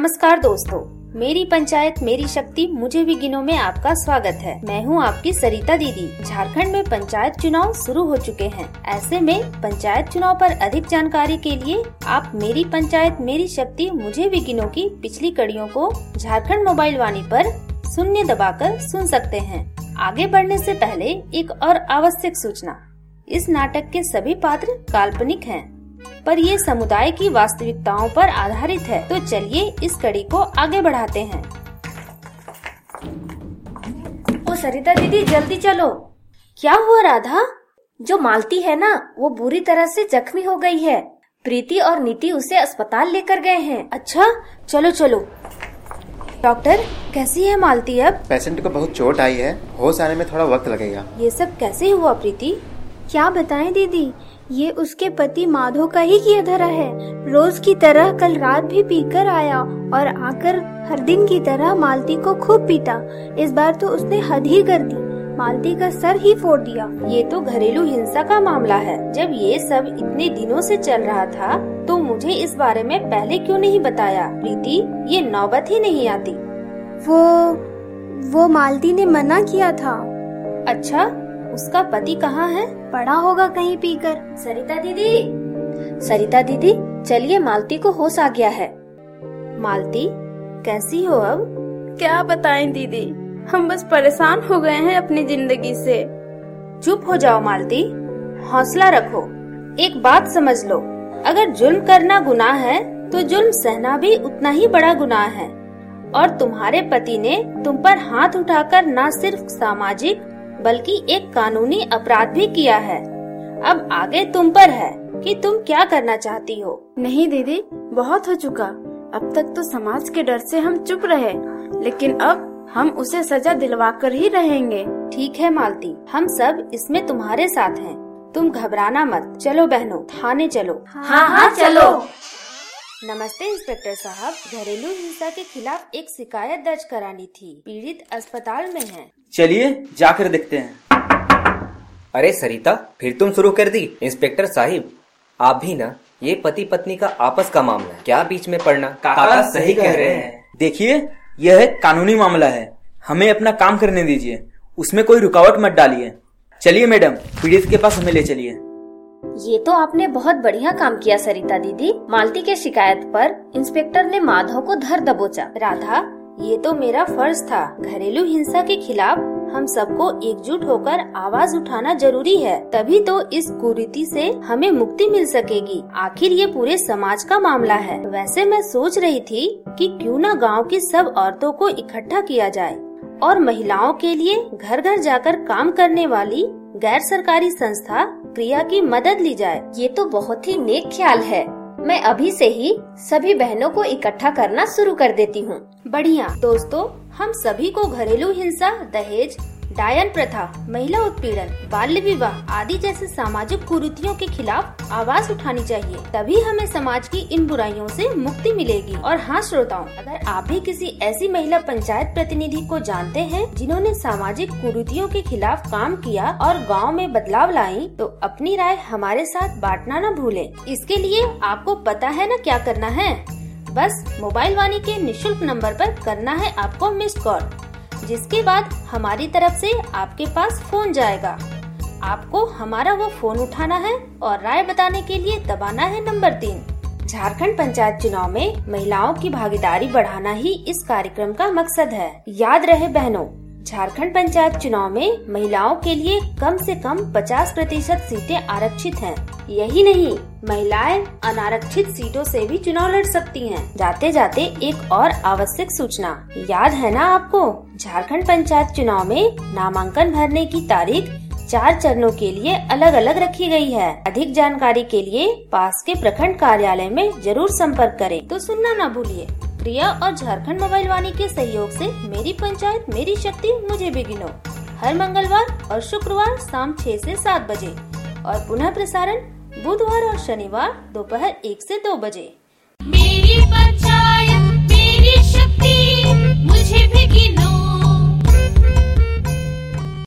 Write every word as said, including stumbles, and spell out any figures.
नमस्कार दोस्तों, मेरी पंचायत मेरी शक्ति मुझे भी गिनो में आपका स्वागत है। मैं हूं आपकी सरिता दीदी। झारखंड में पंचायत चुनाव शुरू हो चुके हैं। ऐसे में पंचायत चुनाव पर अधिक जानकारी के लिए आप मेरी पंचायत मेरी शक्ति मुझे भी गिनो की पिछली कड़ियों को झारखंड मोबाइल वाणी पर शून्य दबाकर सुन सकते हैं। आगे बढ़ने से पहले एक और आवश्यक सूचना, इस नाटक के सभी पात्र काल्पनिक हैं, पर ये समुदाय की वास्तविकताओं पर आधारित है। तो चलिए इस कड़ी को आगे बढ़ाते हैं। ओ सरिता दीदी जल्दी चलो। क्या हुआ राधा? जो मालती है ना, वो बुरी तरह से जख्मी हो गई है। प्रीति और नीति उसे अस्पताल लेकर गए हैं। अच्छा चलो चलो। डॉक्टर, कैसी है मालती अब? पेशेंट को बहुत चोट आई है, होश आने में थोड़ा वक्त लगेगा। ये सब कैसे हुआ प्रीति? क्या बताएं दीदी, ये उसके पति माधव का ही किया धरा है। रोज की तरह कल रात भी पीकर आया और आकर हर दिन की तरह मालती को खूब पीटा। इस बार तो उसने हद ही कर दी, मालती का सर ही फोड़ दिया। ये तो घरेलू हिंसा का मामला है। जब ये सब इतने दिनों से चल रहा था तो मुझे इस बारे में पहले क्यों नहीं बताया? प्रीति, ये नौबत ही नहीं आती। वो वो मालती ने मना किया था। अच्छा, उसका पति कहाँ है? पड़ा होगा कहीं पीकर। सरिता दीदी, सरिता दीदी चलिए, मालती को होश आ गया है। मालती, कैसी हो अब? क्या बताएं दीदी, हम बस परेशान हो गए हैं अपनी जिंदगी से। चुप हो जाओ मालती, हौसला रखो। एक बात समझ लो, अगर जुल्म करना गुनाह है तो जुल्म सहना भी उतना ही बड़ा गुनाह है। और तुम्हारे पति ने तुम पर हाथ उठाकर न सिर्फ सामाजिक बल्कि एक कानूनी अपराध भी किया है। अब आगे तुम पर है कि तुम क्या करना चाहती हो। नहीं दीदी, बहुत हो चुका। अब तक तो समाज के डर से हम चुप रहे, लेकिन अब हम उसे सजा दिलवा कर ही रहेंगे। ठीक है मालती, हम सब इसमें तुम्हारे साथ हैं। तुम घबराना मत। चलो बहनों, थाने चलो। हाँ हाँ चलो। नमस्ते इंस्पेक्टर साहब, घरेलू हिंसा के खिलाफ एक शिकायत दर्ज करानी थी। पीड़ित अस्पताल में है। चलिए जाकर देखते हैं। अरे सरिता, फिर तुम शुरू कर दी। इंस्पेक्टर साहिब, आप भी ना, ये पति पत्नी का आपस का मामला है, क्या बीच में पड़ना। काका सही कह रहे हैं। देखिए, यह एक कानूनी मामला है, हमें अपना काम करने दीजिए, उसमें कोई रुकावट मत डालिए। चलिए मैडम, पीड़ित के पास हमें ले चलिए। ये तो आपने बहुत बढ़िया काम किया सरिता दीदी। मालती के शिकायत पर इंस्पेक्टर ने माधव को धर दबोचा। राधा, ये तो मेरा फर्ज था। घरेलू हिंसा के खिलाफ हम सबको एकजुट होकर आवाज उठाना जरूरी है, तभी तो इस कुरीति से हमें मुक्ति मिल सकेगी। आखिर ये पूरे समाज का मामला है। वैसे मैं सोच रही थी कि क्यों न गांव की सब औरतों को इकट्ठा किया जाए और महिलाओं के लिए घर घर जाकर काम करने वाली गैर सरकारी संस्था क्रिया की मदद ली जाए। ये तो बहुत ही नेक ख्याल है। मैं अभी से ही सभी बहनों को इकट्ठा करना शुरू कर देती हूँ। बढ़िया। दोस्तों, हम सभी को घरेलू हिंसा, दहेज, डायन प्रथा, महिला उत्पीड़न, बाल्य विवाह आदि जैसे सामाजिक कुरीतियों के खिलाफ आवाज उठानी चाहिए, तभी हमें समाज की इन बुराइयों से मुक्ति मिलेगी। और हाँ श्रोताओं, अगर आप भी किसी ऐसी महिला पंचायत प्रतिनिधि को जानते हैं जिन्होंने सामाजिक कुरीतियों के खिलाफ काम किया और गांव में बदलाव लाई, तो अपनी राय हमारे साथ बांटना न भूलें। इसके लिए आपको पता है न क्या करना है? बस मोबाइल वाणी के निशुल्क नंबर पर करना है आपको मिस्ड कॉल, जिसके बाद हमारी तरफ से आपके पास फोन जाएगा। आपको हमारा वो फोन उठाना है और राय बताने के लिए दबाना है नंबर तीन। झारखंड पंचायत चुनाव में महिलाओं की भागीदारी बढ़ाना ही इस कार्यक्रम का मकसद है। याद रहे बहनों, झारखंड पंचायत चुनाव में महिलाओं के लिए कम से कम पचास प्रतिशत सीटें आरक्षित हैं। यही नहीं, महिलाएं अनारक्षित सीटों से भी चुनाव लड़ सकती हैं। जाते जाते एक और आवश्यक सूचना, याद है ना आपको? झारखंड पंचायत चुनाव में नामांकन भरने की तारीख चार चरणों के लिए अलग अलग रखी गई है। अधिक जानकारी के लिए पास के प्रखंड कार्यालय में जरूर संपर्क करें। तो सुनना न भूलिए। प्रिया और झारखंड मोबाइल वाणी के सहयोग से मेरी पंचायत मेरी शक्ति मुझे भी गिनो, हर मंगलवार और शुक्रवार शाम छह से सात बजे और पुनः प्रसारण बुधवार और शनिवार दोपहर एक से दो बजे। मेरी